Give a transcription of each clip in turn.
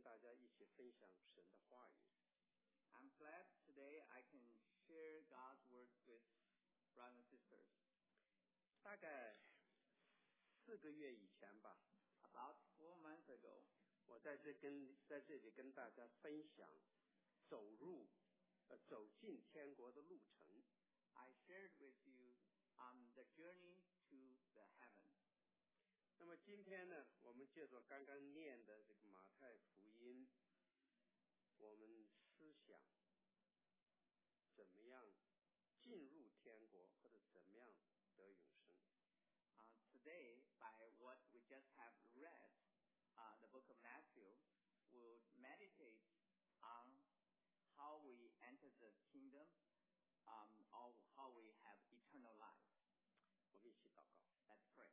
跟大家一起分享神的话语。 I'm glad today I can share God's word with brothers and sisters. 大概4个月以前吧 About 4 months ago, 我在这里跟大家分享走进天国的路程。 I shared with you the journey to the heaven. 那么今天呢，我们借着刚刚念的这个马太福音，我们思想怎么样进入天国，或者怎么样得永生。 Today, by what we just have read, the book of Matthew, we'll meditate on how we enter the kingdom, or how we have eternal life. 我们一起祷告。 Let's pray.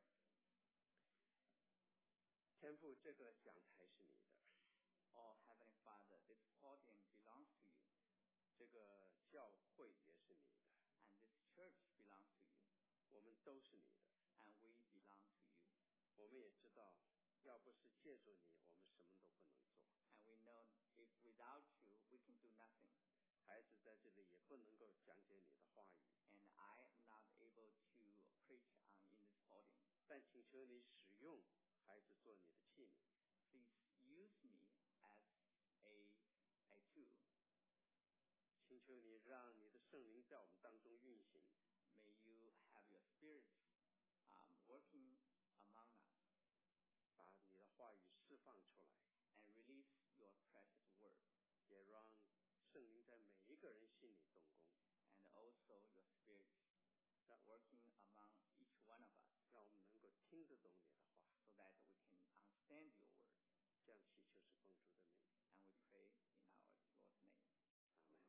天父，这个讲台是你的。 Oh, Heavenly Father, this podium belongs to you. 这个教会也是你的。 And this church belongs to you. 我们都是你的。 And we belong to you. 我们也知道，要不是借助你，我们什么都不能做。 And we know if without you, we can do nothing. 孩子在这里也不能够讲解你的话语。 And I am not able to preach in this podium. 但请求你使用孩子做你的器皿。 Please use me as a tool. 请求你让你的圣灵在我们当中运行。 May you have your spirit working among us. 把你的话语释放出来。 And release your precious word. 也让圣灵在每一个人心里动工。 And also your spirit working among each one of us. 让我们能够听得懂你的话。 So that we can understand your word. 这样祈求是奉主的名。 And we pray in our Lord's name. Amen.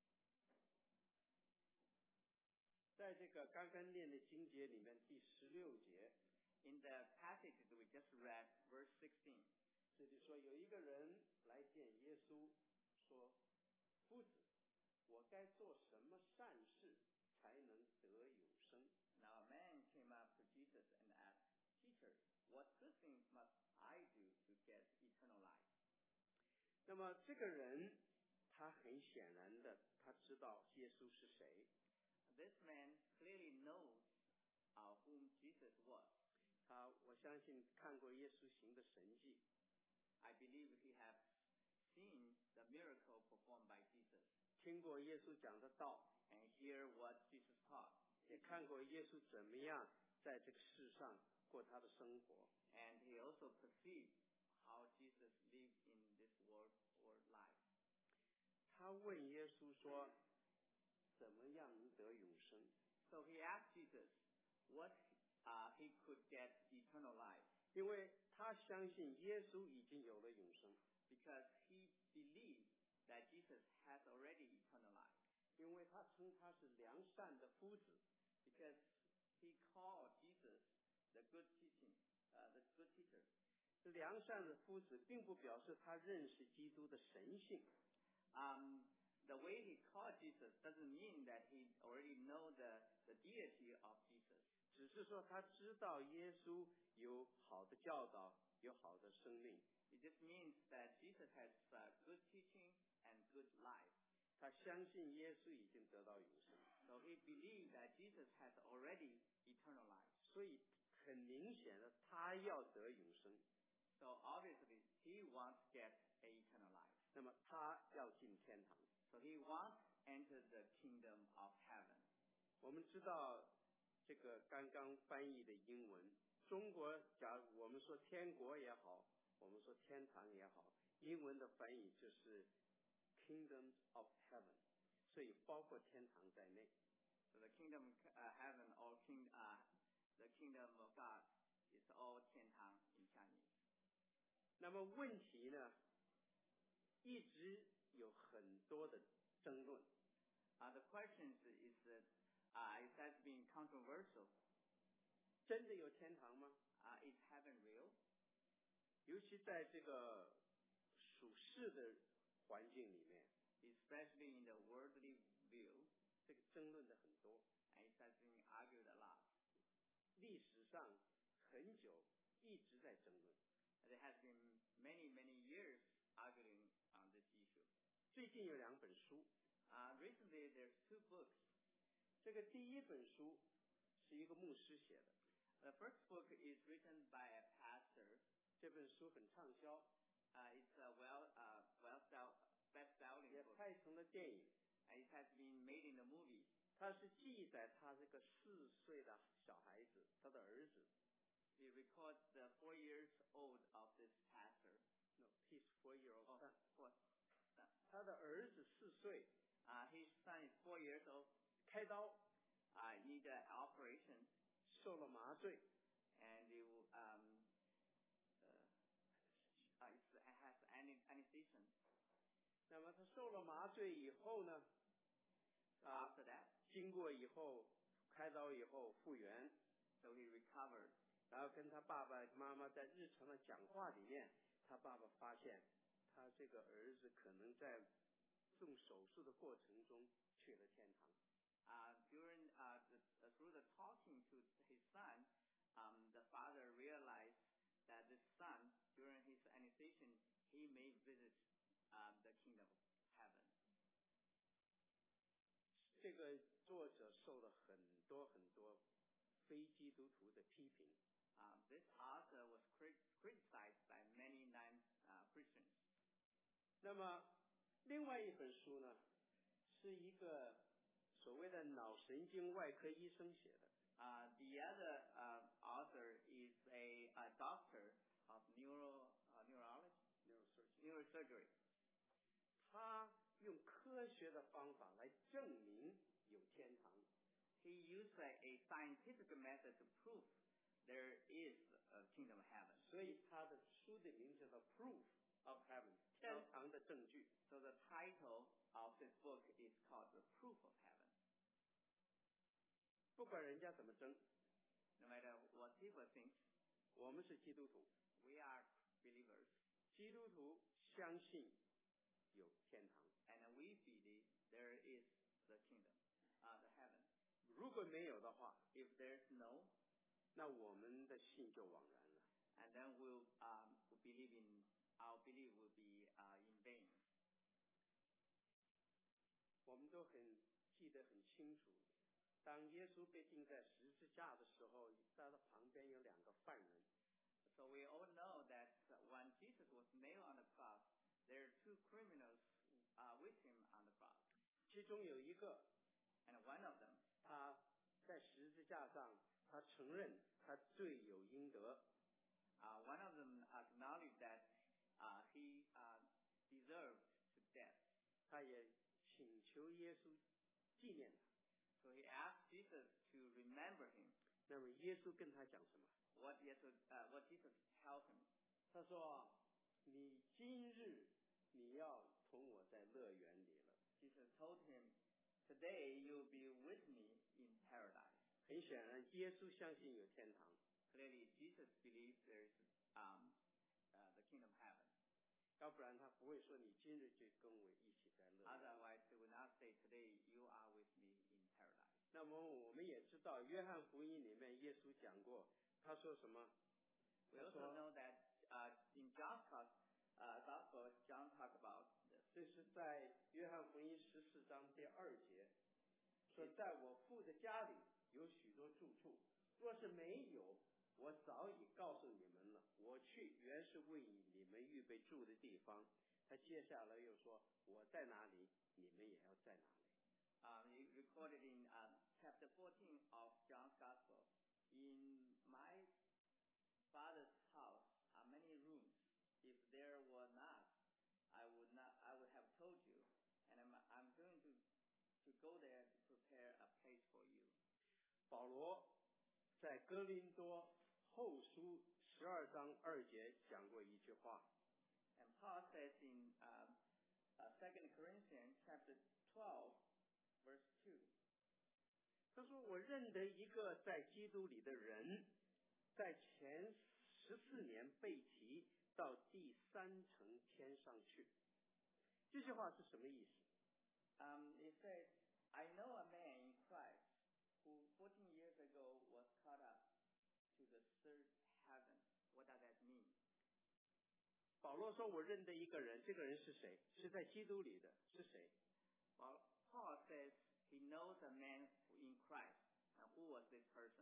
在这个刚刚念的经节里面，第16节 ，in the passage that we just read, verse 16, 这里说有一个人来见耶稣，说：“夫子，我该做什么善事才能得永生？” Now a man came up to Jesus and asked, "Teacher, what good things must I do to get eternal life?" 那么这个人他很显然的，他知道耶稣是谁。 This man clearly knows whom Jesus was. 我相信看过耶稣行的神迹。 I believe he has seen the miracle performed by Jesus. 听过耶稣讲的道。 And hear what Jesus taught. 也看过耶稣怎么样在这个世上过他的生活。 And he also perceived how Jesus lived in this world or life. 他问耶稣说：“怎么样能得永生？” So he asked Jesus what he could get eternal life. 因为他相信耶稣已经有了永生。 Because he believed that Jesus has already eternal life. 因为他称他是良善的夫子。 Because he called Jesus the good teacher. 良善的夫子并不表示他认识基督的神性。 The way he called Jesus doesn't mean that he already know the deity of Jesus. 只是说他知道耶稣有好的教导，有好的生命。 It just means that Jesus has good teaching and good life. 他相信耶稣已经得到永生。 So he believed that Jesus has already eternal life. 所以很明显的，他要得永生。 So obviously he wants to get eternal life. 那么他要进天堂。 So he wants to enter the kingdom of heaven. 我们知道这个刚刚翻译的英文，中国假如我们说天国也好，我们说天堂也好，英文的翻译就是 Kingdom of Heaven， 所以包括天堂在内。 So the kingdom heaven or the kingdom of God is all 天堂 in Chinese. 那么问题呢，一直有很多的争论。 The question is that it has been controversial. 真的有天堂吗？ Is heaven real? 尤其在这个属世的环境里面 Especially in the worldly view, 这个争论的很多。 and it has been argued a lot. 历史上很久一直在争论。 There has been many years arguing on this issue. 最近有2本书， Recently, there's 2 books. 这个第一本书是一个牧师写的， The first book is written by a pastor. 这本书很畅销， It's a best-selling 也 book. 拍成了电影。 It has been made in the movie. 它是记载他这个4岁的小孩子，他的儿子。 It records the 4 years old of this pastor. No, he's 4-year-old Oh, son. 4. 他的儿子4岁， His son is 4 years old. 开刀 Need an operation, 受了麻醉， and it has anesthesia. 那么他受了麻醉以后呢， After that, 经过以后开刀以后复原， so he recovered. 然后跟他爸爸妈妈在日常的讲话里面，他爸爸发现他这个儿子可能在动手术的过程中去了天堂。 Through the talking to his son, the father realized that the son, during his anesthesia, he may visit the kingdom of heaven. 这个作者受了很多非基督徒的批评。 This author was criticized by many non-Christians. 那么另外一本书呢，是一个所谓的脑神经外科医生写的。 The other author is a doctor of neurosurgery. 他用科学的方法来证明有天堂。 He used a scientific method to prove there is a kingdom of heaven. 所以他的书的名字叫做 Proof of Heaven， 天堂的证据。 So the title of this book is called The Proof of Heaven. 不管人家怎么争， No matter what people think, 我们是基督徒， we are believers, 基督徒相信有天堂。 and we believe there is the kingdom, the heaven. 如果没有的话， If there's no, 那我们的信就枉然了。 and then our belief will be in vain. 我们都记得很清楚，当耶稣被钉在十字架的时候，他的旁边有2个犯人。 So we all know that when Jesus was nailed on the cross, there are 2 criminals with him on the cross. 其中有一个， And one of them, 他在十字架上，他承认他罪有应得。 one of them acknowledged that he deserved to death. 他也请求耶稣纪念他。 So he asked Jesus to remember him. 那么耶稣跟他讲什么？ What Jesus tells him. 他说：“你今日你要同我在乐园里了。” Jesus told him, "Today you will be with me in paradise." 很显然，耶稣相信有天堂。 Clearly, Jesus believes there is the kingdom of heaven. 要不然他不会说你今日就跟我一起在乐园。 Otherwise, he would not say, "Today you are with me in paradise." 那么我们也知道，约翰福音里面耶稣讲过，他说什么？ We also know that in John's Gospel, John talked about this. 这是在约翰福音14章第2节，说在我父的家里有许多住处，若是没有，我早已告诉你们了。我去原是为你们预备住的地方。他接下来又说，我在哪里，你们也要在哪里。 He recorded in chapter 14 of John's Gospel, "In my Father's house are many rooms. If there were not, I would have told you. And I'm going to go there to prepare a place for you." 保罗在哥林多后书12章2节讲过一句话， And Paul says in 2 Corinthians chapter 12, verse 2, 他说我认得一个在基督里的人，在前14年被提到第3层天上去。这句话是什么意思？ He says, "I know a man in Christ who 14 years ago was caught up to the third heaven." What does that mean? 保罗说我认得一个人，这个人是谁？是在基督里的，是谁？ Well, Paul says he knows a man in Christ. And who was this person?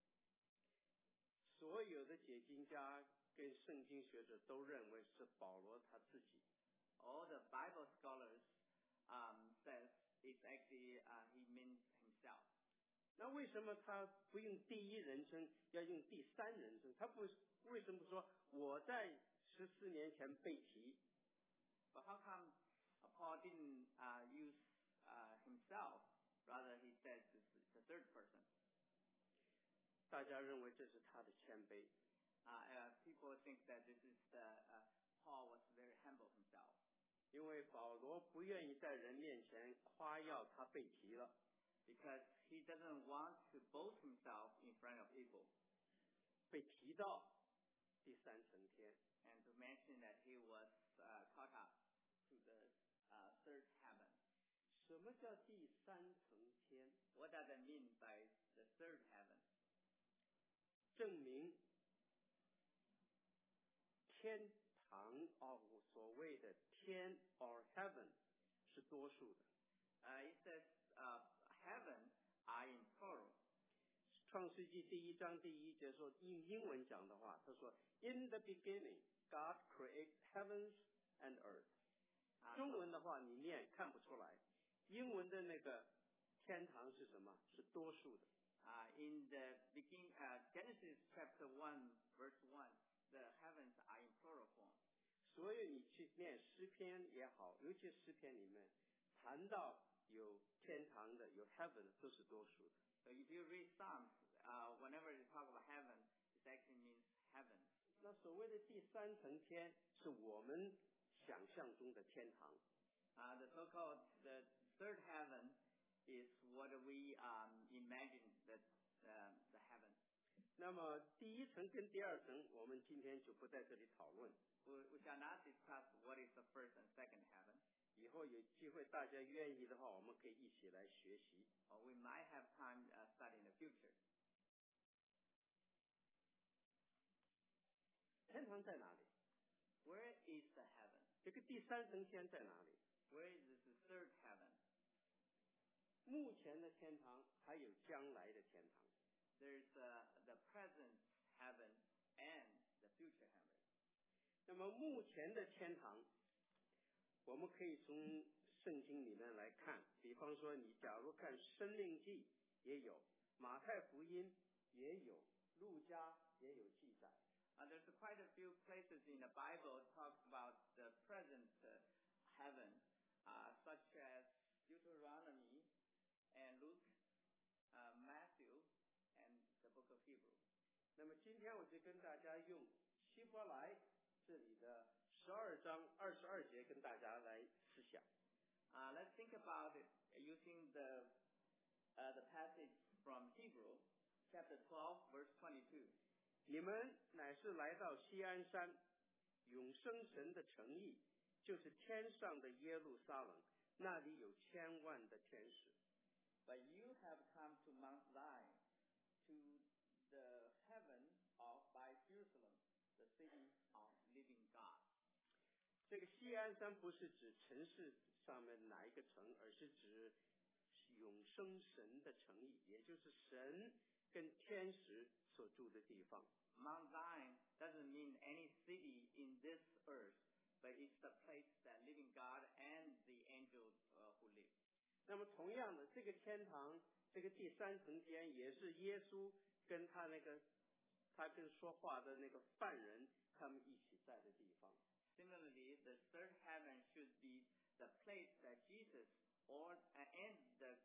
所有的解经家跟圣经学者都认为是保罗他自己。 All the Bible scholars says it's actually he means himself. 那为什么他不用第一人称，要用第三人称？他不为什么不说我在14年前被提？ But how come Paul didn't use himself? Rather, he says it's the third person. 大家认为这是他的谦卑。 People think that this is Paul was very humble himself. 因为保罗不愿意在人面前夸耀他被提了。 Because he doesn't want to boast himself in front of people. 被提到第三层天。 And to mention that he was caught up to the third heaven. 什么叫第三层天？ What does it mean by the third heaven? 证明天堂所谓的天 or heaven 是多数的。 It says heaven are in plural. 创世纪第1章第1节说，用英文讲的话，他说 In the beginning, God created heavens and earth. 中文的话你念看不出来，英文的那个天堂是什么？是多数的。 In the beginning, Genesis chapter 1, verse 1, the heavens are in plural form. 所以你去念诗篇也好，尤其诗篇里面谈到有天堂的，有 heaven 都是多数的。 So if you read Psalms, whenever you talk about heaven, it actually means heaven. 那所谓的第三层天是我们想象中的天堂。 The so-called the third heaven is what we imagine the heaven. 那么第一层跟第二层，我们今天就不在这里讨论。 We shall not discuss what is the first and second heaven. 以后有机会，大家愿意的话，我们可以一起来学习。 Or we might have time study in the future. 天堂在哪里？ Where is the heaven? 这个第三层天在哪里？ Where is this third heaven? 目前的天堂还有将来的天堂。 There's the present heaven and the future heaven. 那么目前的天堂，我们可以从圣经里面来看，比方说你假如看申命记也有，马太福音也有，路加也有记载。 There's quite a few places in the Bible talks about the present heaven, such as Deuteronomy and Luke, Matthew, and the book of Hebrew. 那么今天我就跟大家用希伯来这里的12章22节跟大家来思想。 Let's think about it using the passage from Hebrew, chapter 12, verse 22. 你们乃是来到锡安山，永生神的城邑，就是天上的耶路撒冷，那里有千万的天使。 But you have come to Mount Zion, to the heaven by Jerusalem, the city of living God. 这个锡安山不是指城市上面哪一个城，而是指永生神的城邑，也就是神跟天使所住的地方。 Mount Zion doesn't mean any city in this earth, but it's the place that living God and the angels who live. 那么同样的，这个天堂，这个第三层天，也是耶稣跟他跟说话的那个犯人，他们一起在的地方。 Similarly, the third heaven should be the place that Jesus and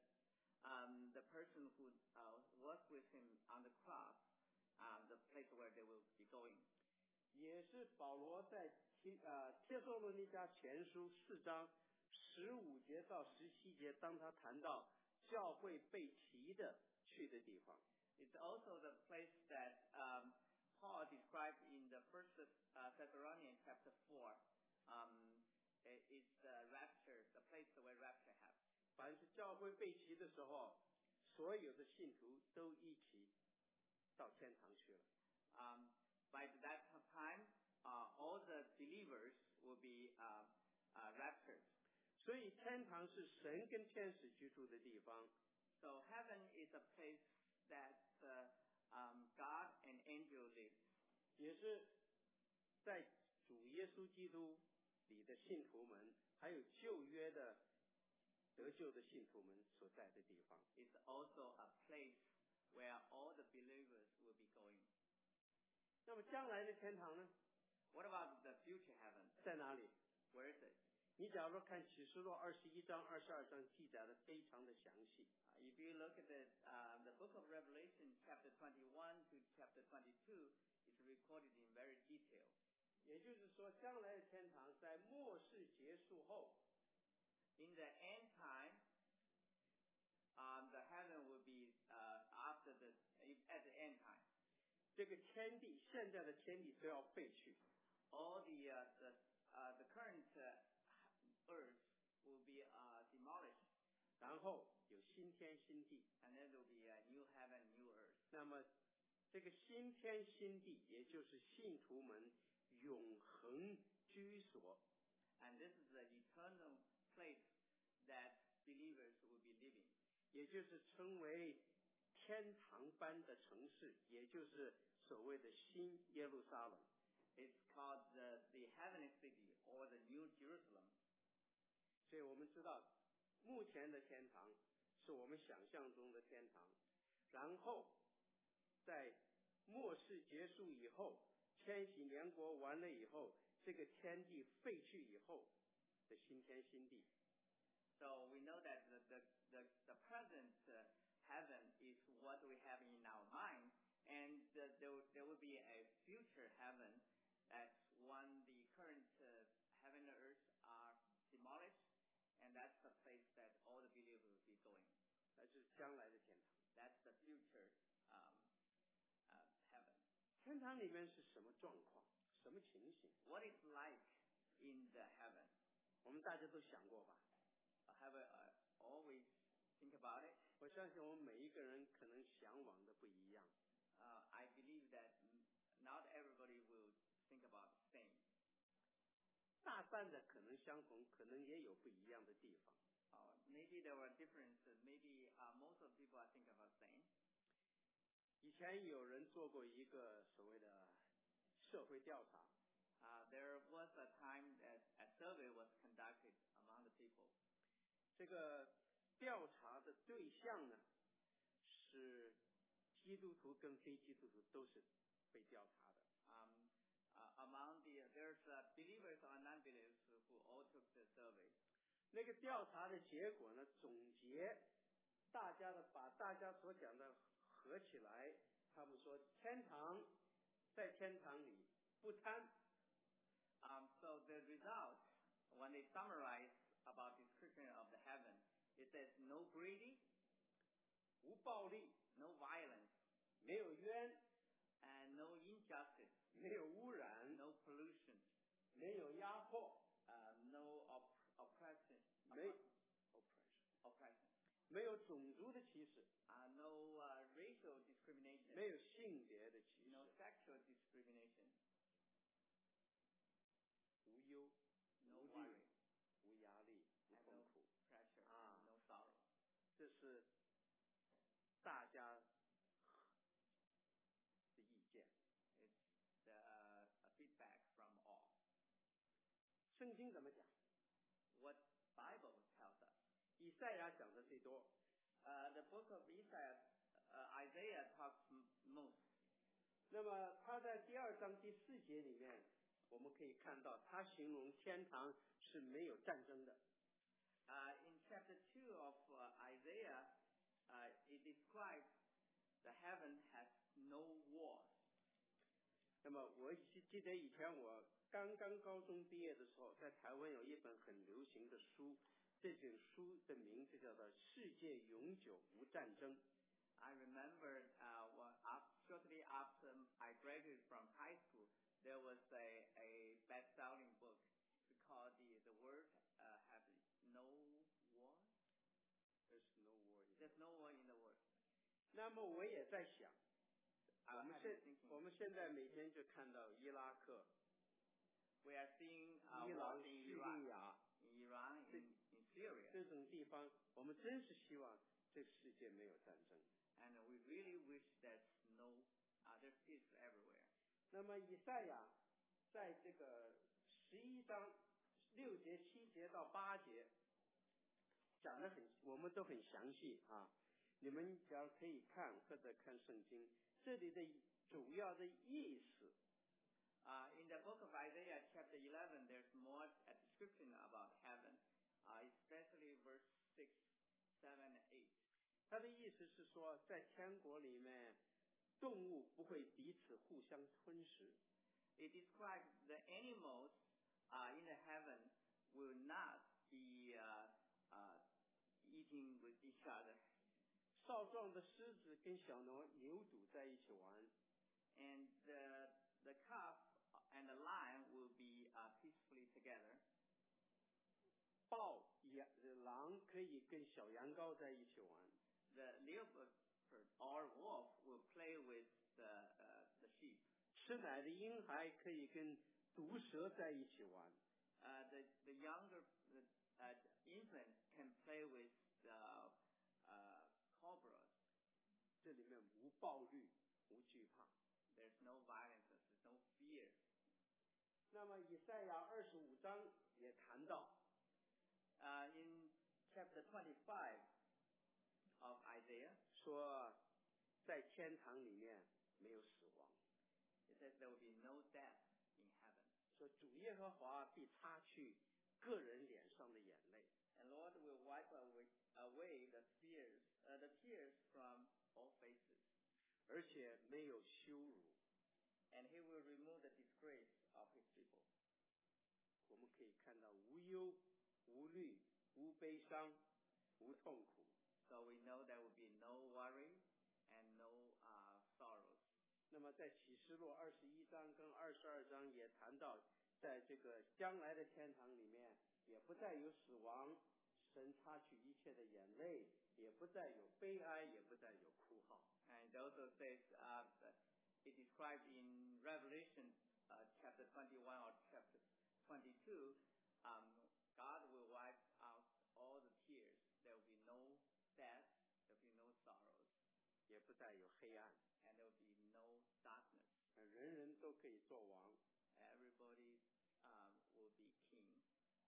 the person who was with him on the cross, the place where they will be going. 也是保罗在帖撒罗尼迦前书4章15节到17节，当他谈到教会被提的去的地方。 It's also the place that Paul described in the First Thessalonians chapter 4. It's the rapture, the place where rapture happens. 凡是教会被提的时候，所有的信徒都一起到天堂去了。 By that time, all the believers will be raptured. 所以天堂是神跟天使居住的地方。 So heaven is a place that God and angels live. 也是在主耶稣基督里的信徒们，还有旧约的得救的信徒们所在的地方。 It's also a place where all the believers will be going. 那么将来的天堂呢？ What about the future heaven? 在哪里？ Where is it? 你假如看启示录21章、22章记载的非常的详细。 If you look at the book of Revelation, chapter 21 to chapter 22, it's recorded in very detail. 也就是说，将来的天堂在末世结束后， In the end time, the heaven will be at the end time. 这个天地现在的天地都要废去， All the current earth will be demolished, 然后有新天新地。 and then there will be a new heaven, new earth. 那么这个新天新地，也就是信徒们永恒居所。 And this is the eternal place that believers will be living. 也就是称为天堂般的城市，也就是所谓的新耶路撒冷。 It's called the heavenly city or the New Jerusalem. 所以我们知道，目前的天堂是我们想象中的天堂，然后在末世结束以后，千禧年国完了以后，这个天地废去以后的新天新地。 So we know that the present heaven is what we have in our mind, and there will be a future heaven that's when the current heaven and earth are demolished, and that's the place that all the believers will be going. 那是将来的天堂。 That's the future heaven. 天堂里面是什么状况？什么情形？ What is like in the heaven? 我们大家都想过吧？ Have always think about it. 我相信我们每一个人可能向往的不一样。 I believe that not everybody will think about the same. 大半的可能相同，可能也有不一样的地方。 Maybe there were differences. Maybe most of the people I think about the same. 以前有人做过一个所谓的社会调查， There was a time that a survey was conducted among the people. 这个调查的对象呢是基督徒跟非基督徒都是被调查的。 There's believers or non-believers who all took the survey. 那个调查的结果呢，总结把大家所讲的合起来，他们说在天堂里不贪。 So the result, when they summarize about the description of the heaven, it says no greedy, 无暴力， no violence, 没有冤， and no injustice, 没有污染， no pollution, 没有压迫， no oppression, 没有种族的歧视， no racial discrimination, 没有性别的歧视， no sexual discrimination, 无忧， no 无虑， worry, 无压力，无 and 痛 no 苦。 pressure, Ah. no sorrow. 这是大家的意见。 It's a feedback from all. 圣经怎么讲？ What Bible tells us. 以赛亚讲的最多。 The book of Isaiah talks most. 那么他在第2章第4节里面，我们可以看到他形容天堂是没有战争的。 In chapter 2 of Isaiah, it describes the heaven has no wars. 那么我记得以前我刚刚高中毕业的时候，在台湾有一本很流行的书，这本书的名字叫做《世界永久无战争》。 I remember shortly after I graduated from high school, there was a best-selling book called The World Has No War. There's no war. There's no war in the world. 那么我也在想， I 我 have been thinking. 们现在每天就看到伊拉克、 We are seeing 伊 wars 朗、 in 叙利 Iraq, 亚 in Iran, in Syria. 这种地方，我们真是希望这个世界没有战争。 And we really wish there's there's peace everywhere. 那么以赛亚在这个11章6节、7节到8节讲得我们都很详细啊。你们只要可以看或者看圣经，这里的主要的意思。 In the book of Isaiah, chapter 11, there's more a description about heaven, especially verse 6, 7, and 8. 他的意思是说，在天国里面，动物不会彼此互相吞噬。 It describes the animals in the heaven will not be eating with each other. 少壮的狮子跟小牛犊在一起玩。 And the calf and the lion will be peacefully together. 狼可以跟小羊羔在一起玩。 The leopard or wolf will play with the sheep. 吃奶的婴孩可以跟毒蛇在一起玩。 The younger infant can play with the cobras. 这里面无暴力，无惧怕。 There's no violence, there's no fear. 那么以赛亚25章也谈到。 In chapter 25 of Isaiah, 说在天堂里面没有死亡。 It says there will be no death in heaven. 说主耶和华必擦去个人脸上的眼泪。 And Lord will wipe away the tears from all faces. 而且没有羞辱。 And He will remove the disgrace of His people. 我们可以看到无忧、无虑、无悲伤、无痛苦。 So we know there will be no worry and no sorrows. 那么在启示录21章跟22章也谈到，在这个将来的天堂里面，也不再有死亡，神擦去一切的眼泪，也不再有悲哀，也不再有哭号。 And it also says, it described in Revelation chapter 21 or chapter 22, God will wipe out all the tears. There will be no death, there will be no sorrows. 也不再有黑暗。 And there will be no darkness. 人人都可以做王。 Everybody will be king.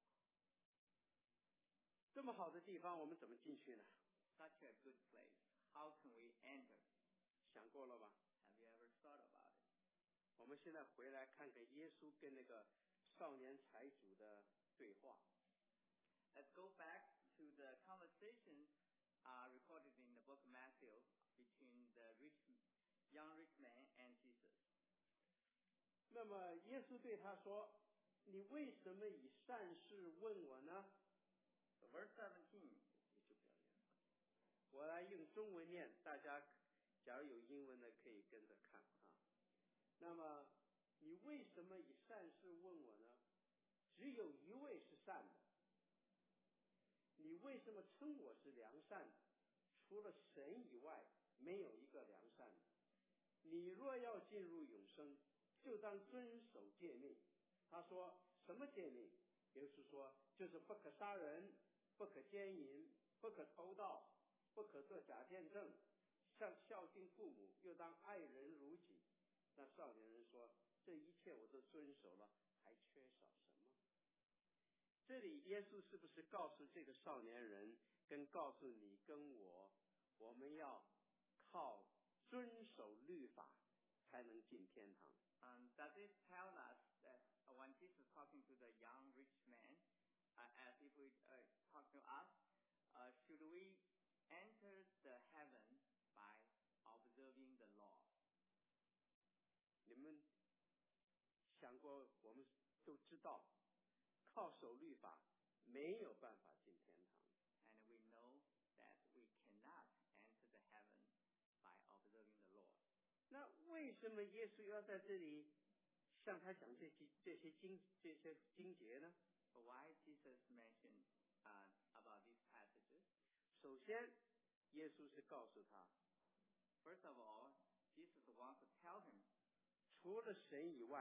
这么好的地方，我们怎么进去呢？ Such a good place. How can we enter? 想过了吧？ Have you ever thought about it? 我们现在回来看看耶稣跟那个少年财主的对话。 Let's go back to the conversation recorded in the book of Matthew between the young rich man and Jesus. 那么耶稣对他说：“你为什么以善事问我呢？” So verse 17. 我来用中文念，大家假如有英文的可以跟着看啊。那么你为什么以善事问我呢？只有一位是善的。你为什么称我是良善的？除了神以外，没有一个良善的。你若要进入永生，就当遵守诫命。他说什么诫命？耶稣说就是不可杀人，不可奸淫，不可偷盗，不可做假见证，孝敬父母，又当爱人如己。那少年人说，这一切我都遵守了，还缺少什么？这里耶稣是不是告诉这个少年人，跟告诉你跟我，我们要靠遵守律法才能进天堂？ Does it tell us that when Jesus is talking to the young rich man, as if we talk to us, should we enter the heaven by observing the law? 你们想过，我们都知道，靠守律法没有办法进天堂。 And we know that we cannot enter the heaven by observing the law. 那为什么耶稣要在这里向他讲这些经节呢？ So why Jesus mentioned about these passages? 首先，耶稣是告诉他， First of all, Jesus wants to tell him, 除了神以外，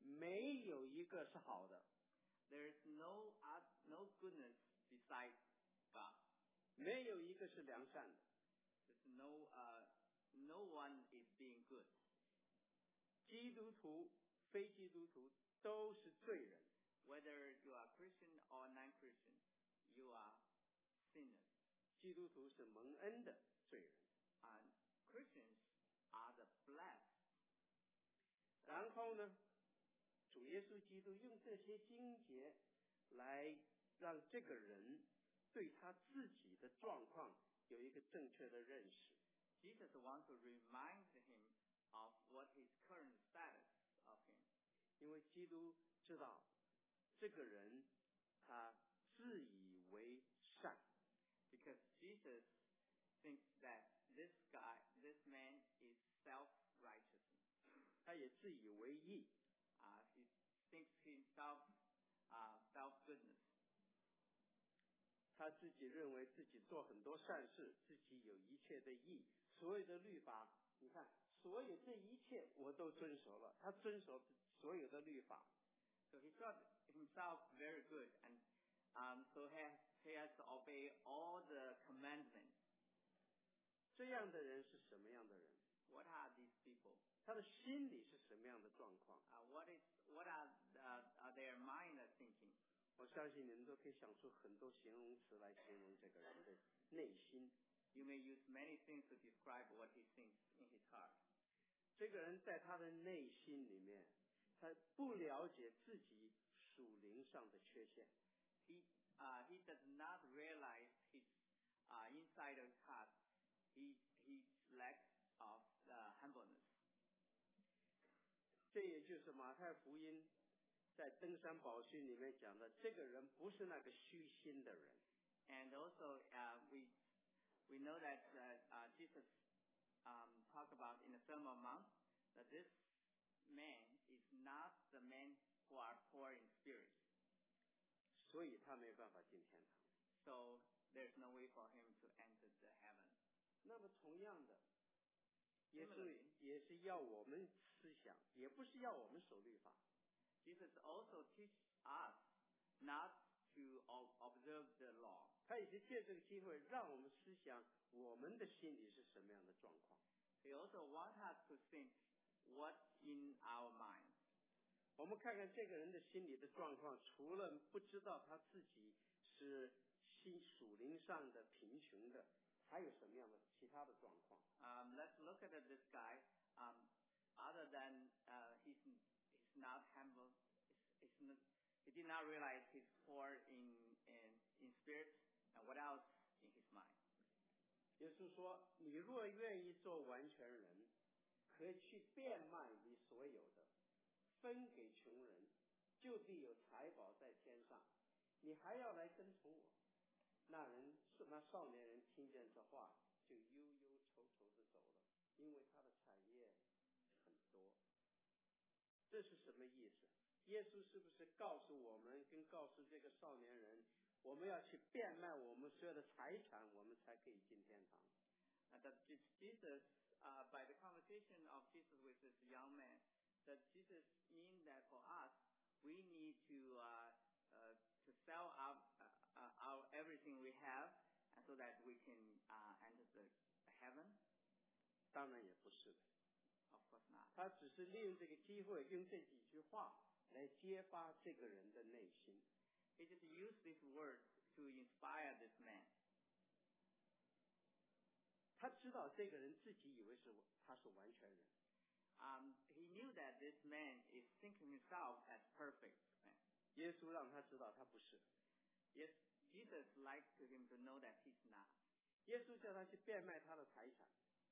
没有一个是好的， There is no goodness besides God. 没有一个是良善的。 There's no one is being good. 基督徒、非基督徒都是罪人。 Whether you are Christian or non-Christian, you are sinners. 基督徒是蒙恩的罪人。 And Christians are the blessed. 然后呢，主耶稣基督用这些经节来让这个人对他自己的状况有一个正确的认识。 Jesus wants to remind him of what his current status of him. 因为基督知道这个人他自以为善， Because Jesus thinks that this man is self-righteous. 他也自以为义， He thinks himself self-goodness. 他自己认为自己做很多善事，自己有一切的义，所有的律法，你看，所有这一切我都遵守了，他遵守所有的律法。 So he thought himself very good, and so he has to obey all the commandments. 这样的人是什么样的人？ What are these people? 他的心里是什么样的状况？ What are their mind thinking? 我相信你们都可以想出很多形容词来形容这个人的内心。 You may use many things to describe what he thinks in his heart. 这个人在他的内心里面，他不了解自己属灵上的缺陷。 He does not realize his inside of his heart. He lacks of humbleness. 这也就是马太福音在登山宝训里面讲的，这个人不是那个虚心的人。 And also, we know that Jesus talked about in the Sermon on the Mount that this man is not the man who are poor in spirit. 所以他没办法进天堂。 So there's no way for him to enter the heaven. 那么同样的，耶稣 Similarly, 也是要我们思想，也不是要我们守律法。 Jesus also teaches us not to observe the law. 他也是借这个机会让我们思想我们的心里是什么样的状况。 He also wants us to think what's in our mind. 我们看看这个人的心理的状况，除了不知道他自己是属灵上的贫穷的，还有什么样的其他的状况？ Let's look at this guy. Other than he's not humble, he did not realize he's poor in spirit. And what else in his mind? 耶稣说：“你若愿意做完全人，可以去变卖你所有的，分给穷人，就必有财宝在天上。你还要来跟从我。”那少年人听见这话，就忧忧愁愁的走了，因为他的产业很多。这是什么意思？耶稣是不是告诉我们，跟告诉这个少年人，我们要去变卖我们所有的财产，我们才可以进天堂？ That Jesus, by the conversation of Jesus with this young man, that Jesus means that for us, we need to sell our everything we have, and so that we can enter the heaven. 当然也不是的， Of course not. 他只是利用这个机会，用这几句话来揭发这个人的内心。 He just used these words to inspire this man. 他知道这个人自己以为他是完全人， He knew that this man is thinking himself as perfect man. 耶稣让他知道他不是。 Yes, Jesus likes him to know that he's not. 耶稣叫他去变卖他的财产，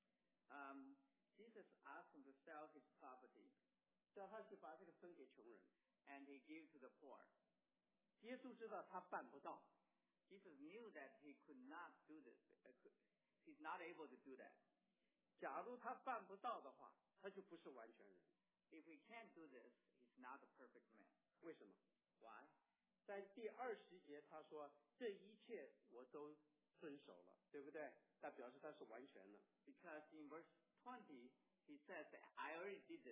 Jesus asked him to sell his property, 叫他去把这个分给穷人。 and he gave to the poor. 耶稣知道他办不到， Jesus knew that he could not do this. He's not able to do that. 假如他办不到的话，他就不是完全人。 If he can't do this, he's not a perfect man. 为什么？ Why? 在第20节他说这一切我都遵守了，对不对？他表示他是完全的。 Because in verse 20, he says, I already did this.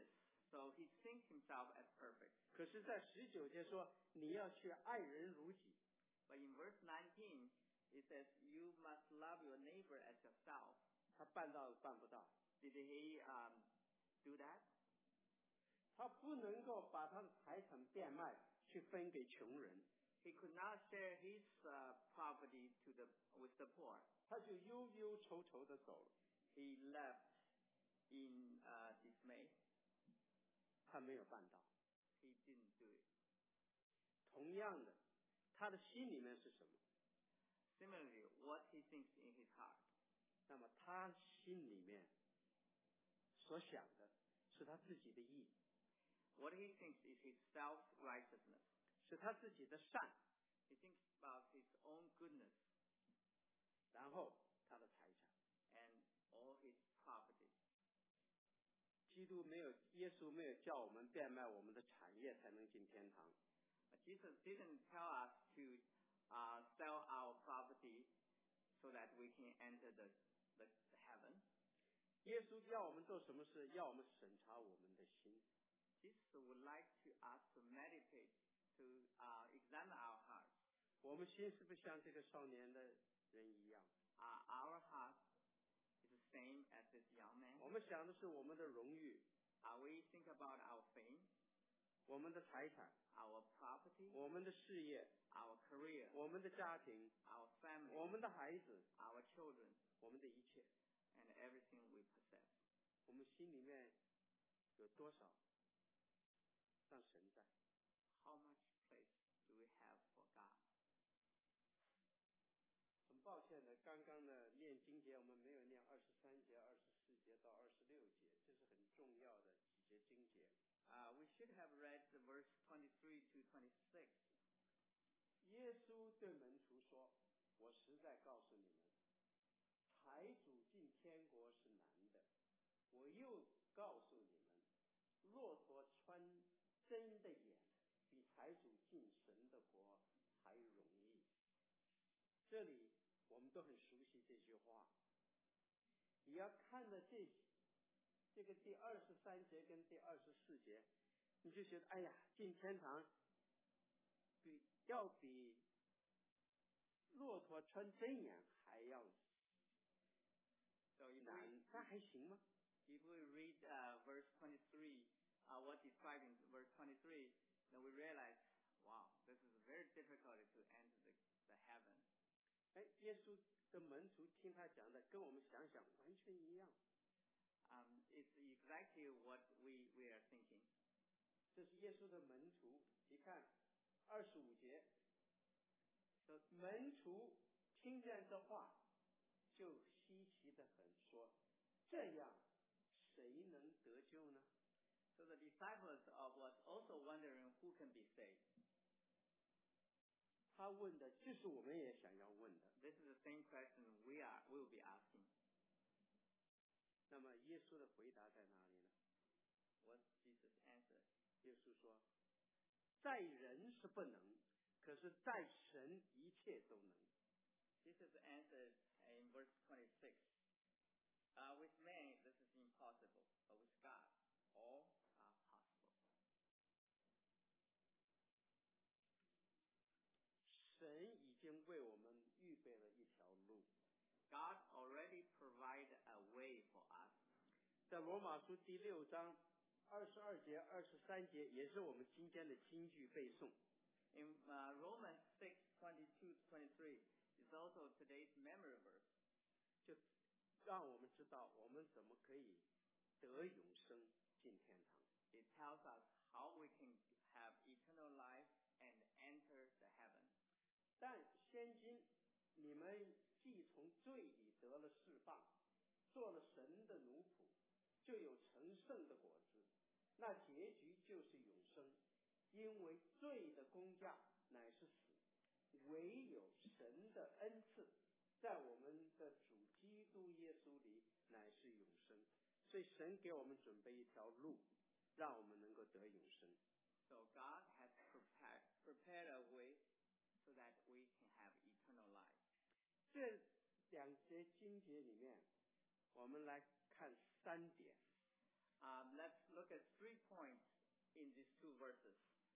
So he thinks himself as perfect. 可是在19节说你要去爱人如己。 But in verse 19, it says, you must love your neighbor as yourself. 他办到办不到？ Did he do that? 他不能够把他的财产变卖去分给穷人， He could not share his property with the poor. 他就忧忧愁愁的走了， He left in dismay. 他没有办到。 He didn't do it. 同样的，他的心里面是什么？ Similarly, what he thinks in his heart. 那么他心里面所想的是他自己的义， What he thinks is his self-righteousness. 是他自己的善， He thinks about his own goodness 然后他的财产。 and all his property. 基督没有，耶稣没有叫我们变卖我们的产业才能进天堂。 But Jesus didn't tell us to sell our property so that we can enter the heaven. 耶稣要我们做什么事？要我们审查我们的心。 Jesus would like to us to meditate, to examine our hearts. 我们心是不是像这个少年的人一样？ Our heart is the same as this young man. 我们想的是我们的荣誉， We think about our fame, 我们的财产， our property, 我们的事业， our career, 我们的家庭， our family, 我们的孩子， our children, 我们的一切。 and everything we possess. 我们心里面有多少让神在？ How much place do we have for God? 很抱歉的，刚刚的念经节我们没有念23节、24节到26节，这是很重要的几节经节。 We should have read the verse 23 to 26. 耶稣对门徒说：“我实在告诉你们，财主进天国是难的。我又告诉你们，骆驼穿针的眼，比财主进神的国还容易。”这里我们都很熟悉这句话。你要看的这个第23节跟第24节，你就觉得哎呀，进天堂要比骆驼穿针眼还要 So if 难，那还行吗？ we read verse 23, what described in verse 23, then we realize, wow, this is very difficult to enter the heaven. 哎，耶稣的门徒听他讲的，跟我们想想完全一样。 It's exactly what we are thinking. 这是耶稣的门徒，你看25节，说门徒听见这话，就稀奇的很，说这样谁能得救呢？ So the disciples was also wondering who can be saved. 他问的就是我们也想要问的。 This is the same question we will be asking. 那么耶稣的回答在哪里呢？ What's Jesus' answer? 耶稣说，在人是不能，可是在神一切都能。 Jesus answered in verse 26, with man this is impossible, but with God all are possible. 神已经为我们预备了一条路。 God already provided a way for us. 在罗马书第6章22节、23节，也是我们今天的金句背诵。 In Romans 6:22-23 is also today's memory verse. 就让我们知道我们怎么可以得永生进天堂。 It tells us how we can have eternal life and enter the heaven. 但现今你们既从罪里得了释放，做了神的奴仆，就有成圣的果子，那结局就是永生。因为罪的工价乃是死，唯有神的恩赐在我们的主基督耶稣里乃是永生。所以神给我们准备一条路，让我们能够得永生。 So God has prepared a way so that we can have eternal life. 这2节经节里面，我们来看3点。 Let's look at 3 points in these 2 verses.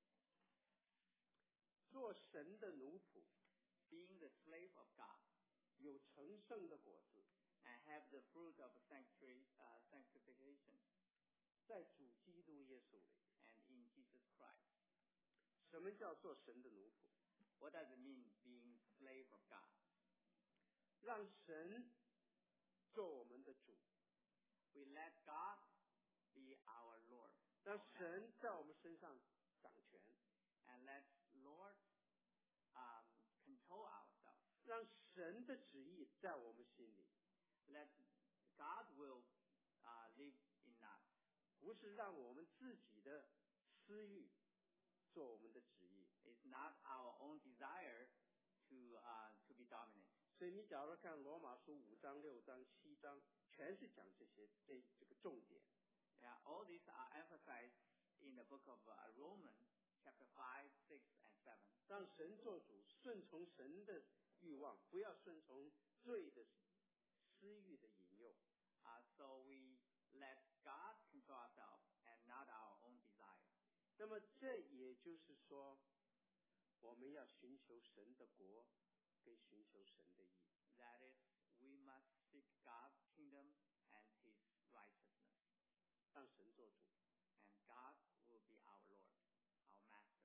做神的奴仆， Being the slave of God 有成圣的果子， and have the fruit of sanctification 在主基督耶稣里。 and in Jesus Christ. 什么叫做神的奴仆？ What does it mean being slave of God? 让神做我们的主， We let God be our Lord 让神在我们身上掌权， and let Lord control ourselves. 让神的旨意在我们心里， Let God will live in us. 不是让我们自己的私欲做我们的旨意。 It's not our own desire to be dominant. 所以你假如看罗马书5章、6章、7章，全是讲这个重点。 Yeah, all these are emphasized in the book of Romans, chapter 5, 6, and 7. 让神做主，顺从神的欲望，不要顺从罪的私欲的引诱。 So we let God control ourselves and not our own desire. 那么这也就是说，我们要寻求神的国，跟寻求神的义。 That is, we must seek God's kingdom and His righteousness. 让神做主， And God will be our Lord, our Master.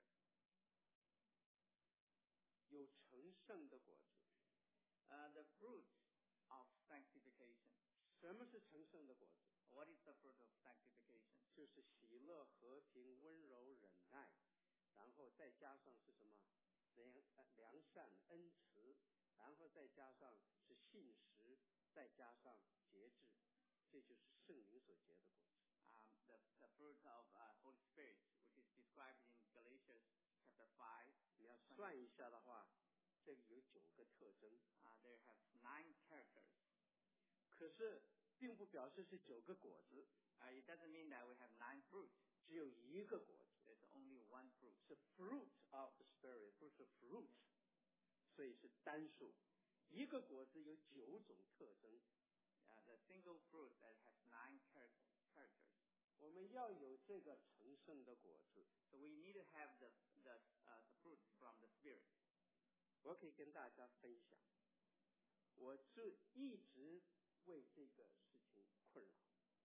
有成圣的果子。 The fruit of sanctification. 什么是成圣的果子？ What is the fruit of sanctification? 就是喜乐、和平、温柔、忍耐，然后再加上是什么？良善、恩慈，然后再加上是信实，再加上节制，这就是圣灵所结的果子。 The fruit of Holy Spirit, which is described in Galatians chapter 5. 你要算一下的话，这里有9个特征。 There have 9 characters. 可是并不表示是9个果子， It doesn't mean that we have 9 fruits. 只有一个果子， There's only 1 fruit. 是 fruit of the spirit， 不是 fruit， 所以是单数。一个果子有9种特征。 The single fruit that has 9 characters. 我们要有这个成圣的果子。 So we need to have the fruit from the Spirit. 我可以跟大家分享，我就一直为这个事情困扰。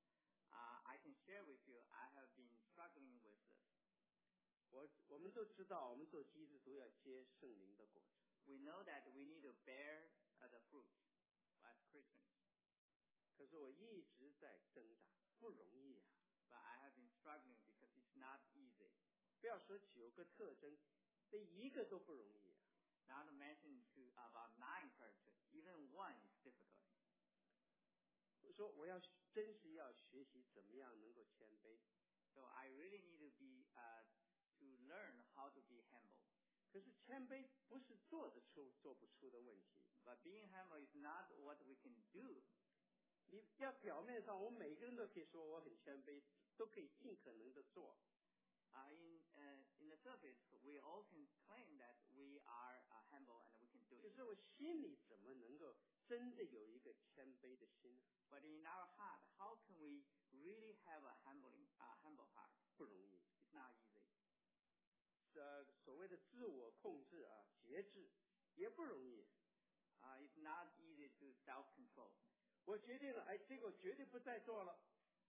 I can share with you, I have been struggling with this. 我们都知道，我们做基督徒要结圣灵的果子。 We know that we need to bear the fruit as Christians. 可是我一直在挣扎，不容易啊。 But I have been struggling because it's not easy. 不要说9个特征，这一个都不容易啊。 Not to mention about 9 characters. Even 1 is difficult. 我说我真是要学习怎么样能够谦卑。 So I really need to be to learn how to be humble. 可是谦卑不是做不出的问题。 But being humble is not what we can do. 你要表面上，我们每个人都可以说我很谦卑，都可以尽可能的做。 In the surface, we all can claim that we are humble and we can do 可 it. 是我心里怎么能够真的有一个谦卑的心呢？ But in our heart, how can we really have a humble heart? 不容易。 It's not easy. 所谓的自我控制啊，节制也不容易。 It's not easy to self-control. 我决定了，这个我绝对不再做了。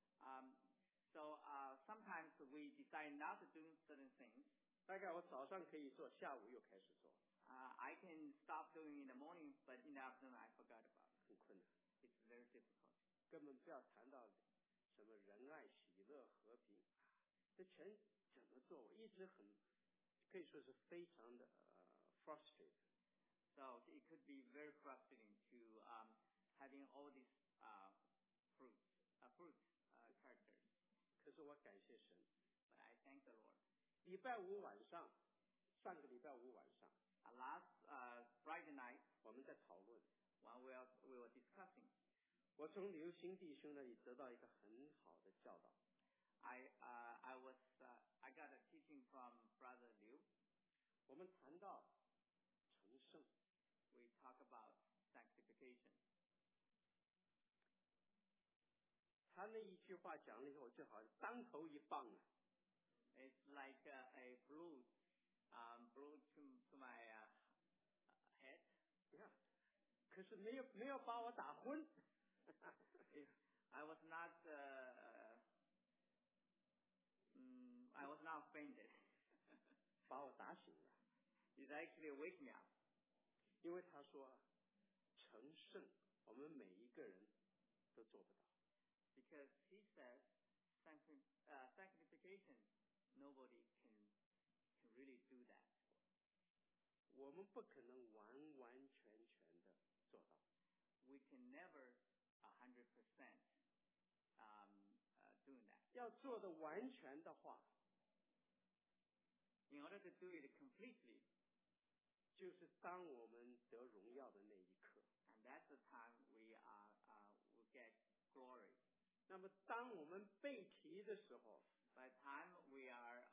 So sometimes we decide not to do certain things. 大概我早上可以做，下午又开始做， I can stop doing in the morning, but in the afternoon I forgot about it. 很困难。 It's very difficult. 根本不要谈到什么仁爱、喜乐、和平，这全怎么做？我一直可以说是非常的frustrated。 So it could be very frustrating to having all these fruit characters. 可是我感谢神， But I thank the Lord. 礼拜五晚上，上个礼拜五晚上， Last Friday night, 我们在讨论， when we were discussing, 我从刘星弟兄那里得到一个很好的教导。 I got a teaching from Brother Liu. 我们谈到成圣， We talk about sanctification. 谈那一句话讲了以后，就好像当头一棒啊。 It's like a blow to my head. Yeah. 可是没有把我打昏。 I was not fainted. 把我打醒了。 It actually wake me up. 因为他说成圣，我们每一个人都做不到。 Because he says sanctification, nobody can really do that. 我们不可能完完全全的做到。 We can never 100% doing that. 要做的完全的话， In order to do it completely, 就是当我们得荣耀的那一刻。 and that's the time we get glory. 那么当我们被提的时候， By the time we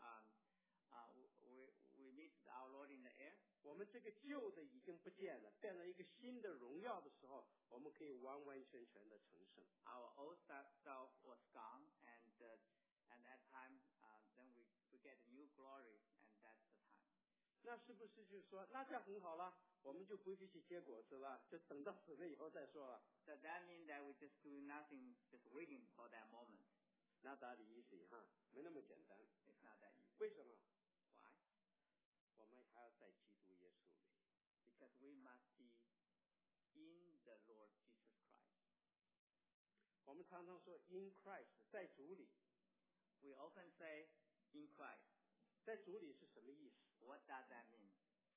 meet our Lord in the air, 我们这个旧的已经不见了，变成一个新的荣耀的时候，我们可以完完全全的成圣。 our old self was gone, and that time, then we get a new glory, and that's the time. 那是不是就是说，那这样很好了，我们就不必去结果子了，就等到死了以后再说了？ So that means that we just do nothing, just waiting for that moment. 那打理意思哈，没那么简单。 It's not that easy. 为什么？ Why? 我们还要在基督耶稣里。 Because we must be in the Lord Jesus Christ. 我们常常说 in Christ， 在主里。 We often say in Christ. 在主里是什么意思？ What does that mean?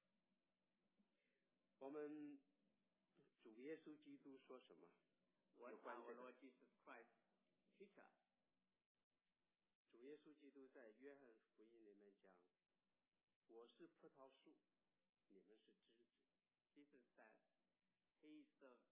我们主耶稣基督说什么？ What 有关 our 这个 Lord Jesus Christ teach us. 主耶稣基督在约翰福音里面讲，我是葡萄树，你们是枝子。 Jesus says, He's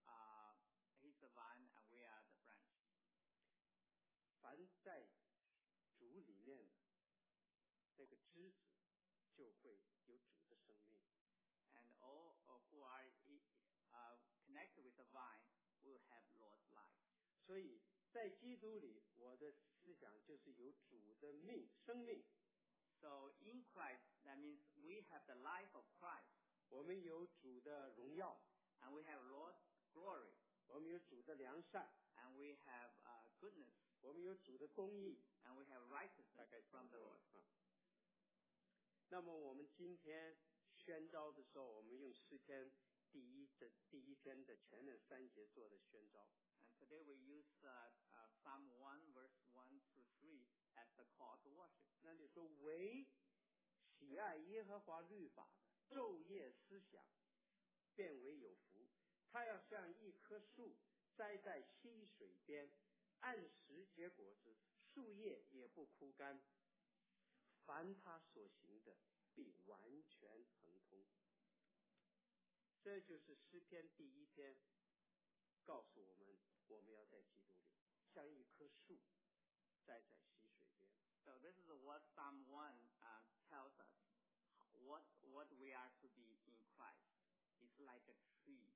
the vine and we are the branch. 凡在主里面的那个枝子，就会有主的生命。 And all who are connected with the vine will have Lord's life. 所以在基督里，我的思想就是有主的生命。 So in Christ, that means we have the life of Christ, 我们有主的荣耀， and we have Lord's glory, 我们有主的良善， and we have goodness, 我们有主的公义， and we have 大概 righteousness from the Lord. 啊。那么我们今天宣召的时候，我们用诗篇第一篇的前面3节做的宣召。 And today we use Psalm 1 verse 1 through 3 as the call to worship. 那里说，唯喜爱耶和华律法的，昼夜思想，便为有福。他要像一棵树栽在溪水边，按时结果子，树叶也不枯干。凡他所行的，必完全亨通。这就是诗篇第1篇告诉我们，我们要在基督里，像一棵树栽在溪水边。 So this is what Psalm 1 tells us. What we are to be in Christ. It's like a tree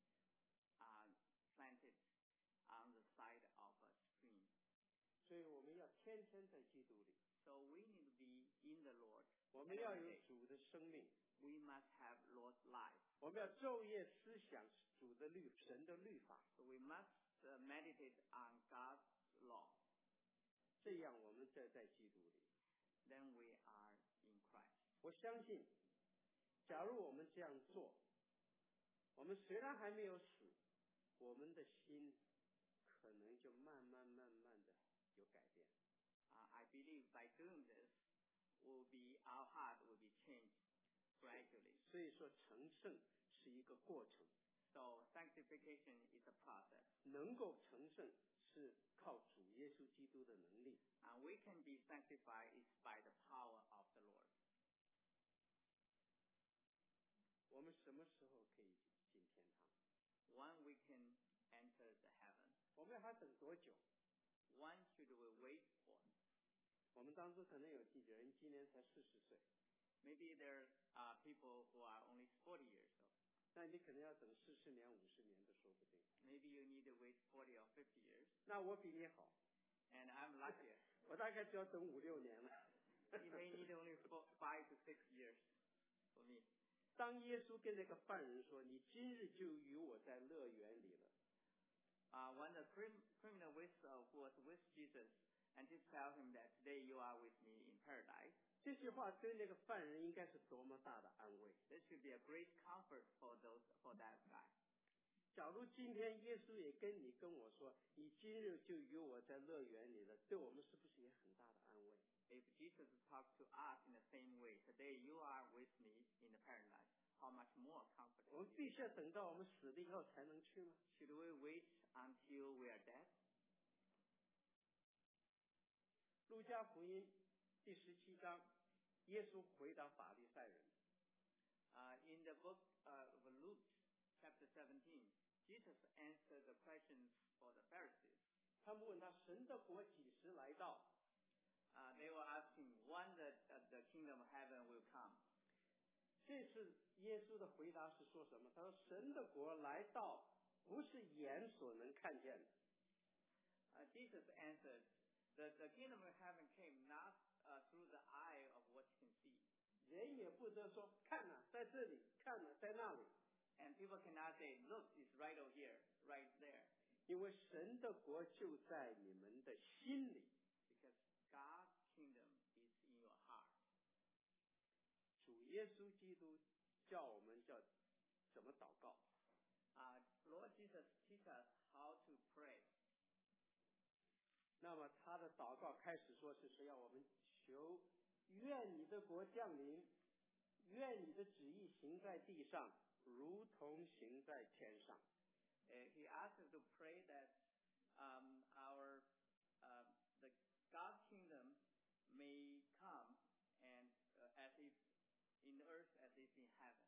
planted on the side of a stream. 所以我们要天天在基督里， So we need to be in the Lord. 我们要有 every day. 主的生命， We must have Lord's life. 我们要昼夜思想主的神的律法， So we must meditate on God's law. 这样我们在基督里。 Then we are in Christ. 我相信，假如我们这样做，我们虽然还没有死，我们的心可能就慢慢的有改变。 I believe by doing this, our heart will be changed gradually. 所以说，成圣是一个过程， So sanctification is a process. 能够成圣是靠主耶稣基督的能力。 And we can be sanctified is by the power of the Lord. 我们什么时候可以进天堂？ When we can enter the heaven. 我们还等多久？ When should we wait for? 我们当中可能有人今年才40岁， Maybe there are people who are only 40 years old. 那你可能要等40年、50年都说不定。 Maybe you need to wait 40 or 50 years. 那我比你好， And I'm lucky. 我大概就要等5、6年了。 It may need only 5 to 6 years for me. 当耶稣跟那个犯人说：“你今日就与我在乐园里了。” When the criminal was with Jesus, and he tell him that today you are with me in paradise. 这句话对那个犯人应该是多么大的安慰。 This should be a great comfort for that guy. 假如今天耶稣也跟你跟我说：“你今日就与我在乐园里了”，对我们是不是也很大的安慰？ If Jesus talked to us in the same way, today you are with me in the paradise, how much more comfort? 我们必须要等到我们死了以后才能去吗？ Should we wait until we are dead? 路加福音第17章，耶稣回答法利赛人。 In the book of Luke, chapter 17, Jesus answered the questions for the Pharisees. 他们问他：“神的国几时来到？” They were asking when the kingdom of heaven will come. 这次耶稣的回答是说什么？他说：“神的国来到，不是眼所能看见的。” Jesus answered, the kingdom of heaven came not through the eye of what you can see. 人也不得说看哪，在这里，看哪，在那里。 And people cannot say, look, it's right over here, right there. 因为神的国就在你们的心里。 Because God's kingdom is in your heart. 主耶稣基督叫我们怎么祷告。 Lord Jesus teach us how to pray. 那么他的祷告开始说是要我们求，愿你的国降临，愿你的旨意行在地上，如同行在天上。 He asked us to pray that the God's kingdom may come and as if in the earth as if in heaven.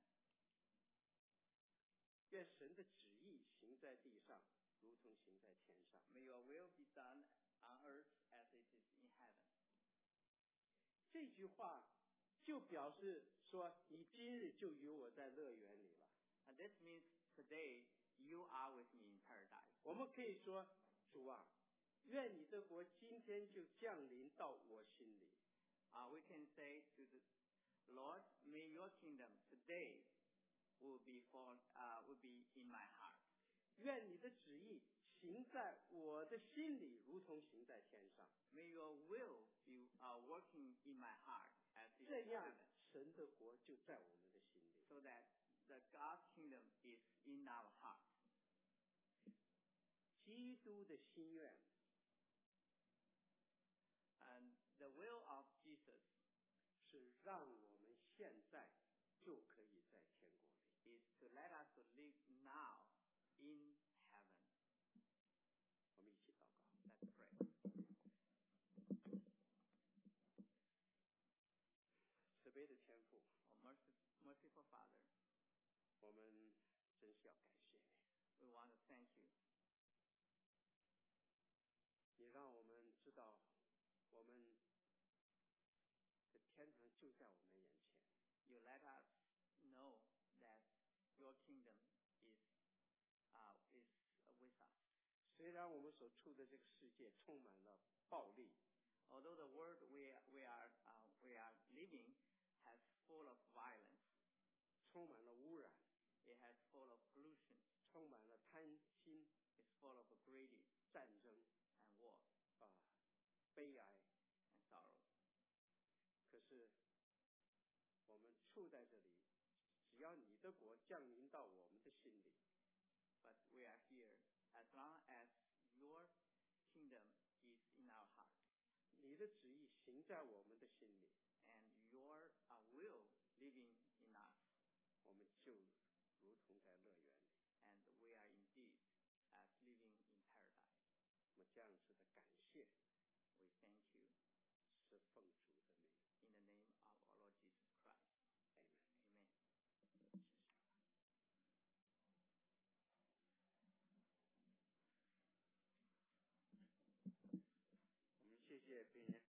愿神的旨意行在地上，如同行在天上。 May your will be done on earth as it is in heaven. 这句话就表示说，你今日就与我在乐园里了。 And this means today you are with me in paradise. 我们可以说，主啊，愿你的国今天就降临到我心里。 We can say to the Lord, may your kingdom today will be in my heart. 愿你的旨意行在我的心里，如同行在天上。 May your will be working in my heart as it is 这 in 样 heaven. 神的国就在我们的心里。 So that the God's kingdom is in our heart. 基督的心愿 And the will of Jesus 是让我们现在就可以在天国里。 is to let us to live now in heaven. 我们一起祷告。 Let's pray. 慈悲的天父， Oh, merciful Father, 我们真是要感谢你。 we want to thank you. 你让我们知道，我们的天堂就在我们眼前。 You let us know that your kingdom is with us. 虽然我们所处的这个世界充满了暴力， Although the world we are living has full of violence, 充满了污染， it has full of pollution, 充满了贪心、 it's full of greed 战争 and war 悲哀。 and sorrow. 可是我们处在这里，只要你的国降临到我们的心里， But we are here as long as your kingdom is in our heart 你的旨意行在我们的心里， and your will living in us, 我们就如同在乐园里。 and we are indeed as living in paradise. 我们这样子的感谢 We thank you 是奉主的名。 in the name of our Lord Jesus Christ. Amen. Amen. 我们谢谢别人。